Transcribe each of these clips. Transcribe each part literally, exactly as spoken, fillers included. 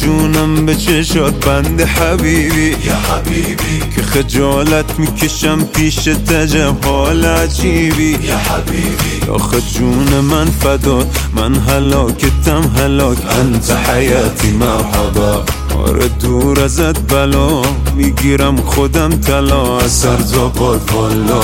جونم به چشات بند حبیبی یا حبیبی، که خجالت میکشم پیش تجم حال عجیبی یا حبیبی، آخه جون من فدات، من هلاکتم هلاک، انت حیاتی مرحبا. آره دور ازت بلا میگیرم خودم طلا، از سر تا پای والا.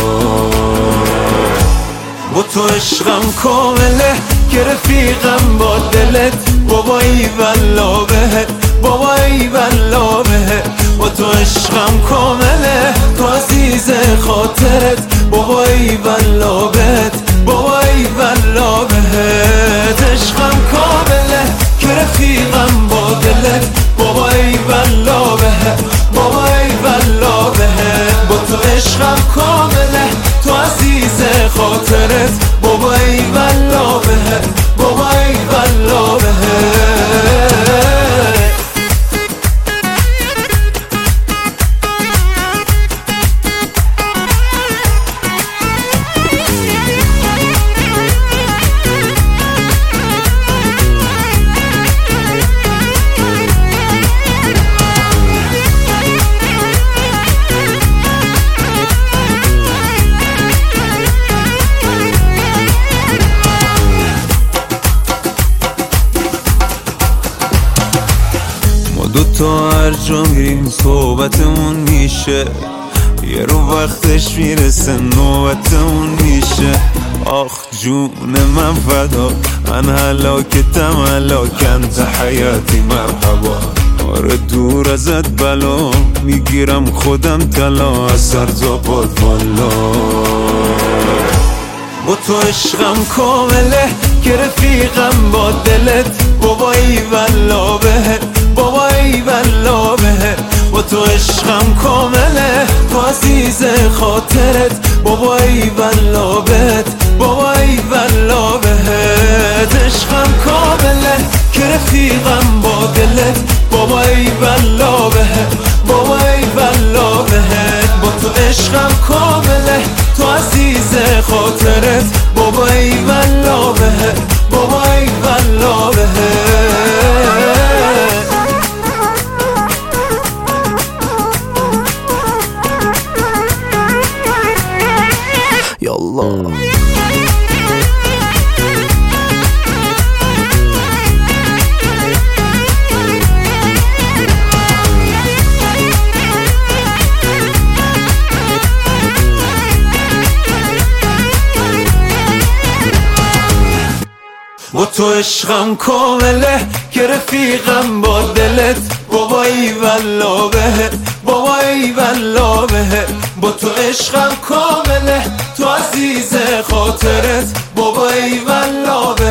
با تو عشقم کامله که رفیقم با دلت، بابا ای والله بهت، بابا ای والله بهت. با تو عشقم کامله تو عزیز خاطرت، بابا ای والله بهت، بابا ای والله بهت. عشقم کامله که رفیقم با دلت، بابا ای والله بهت، بابا ای والله بهت. با تو عشقم کامله تو عزیز خاطرت، بابا ای والله بهت، بابا ای والله بهت. دوتا هر جا میریم صحبتمون میشه، یه رو وقتش میرسه نوبتمون میشه. آخ جون من فدا، من هلاکتم هلاک، انت حیاتی مرحبا. آره دور ازت بلا میگیرم خودم طلا، از سر تا پای والا. با تو عشقم کامله که رفیقم با دلت، بابا ای والله بهت، بابا ای والله بهت. با تو عشقم کامله تو عزیز خاطرت، بابا ای والله بهت، بابا ای والله بهت. عشقم کامله که رفیقم با دلت، بابا ای والله بهت، بابا ای والله بهت. با تو عشقم کامله تو عزیز خاطرت، بابا ای والله بهت، بابا ای والله بهت. یالله با تو عشقم کامله که رفیقم با دلت، بابا ای والله بهت، بابا ای والله بهت. با تو عشقم کامله تو عزیز خاطرت، بابا ای والله بهت.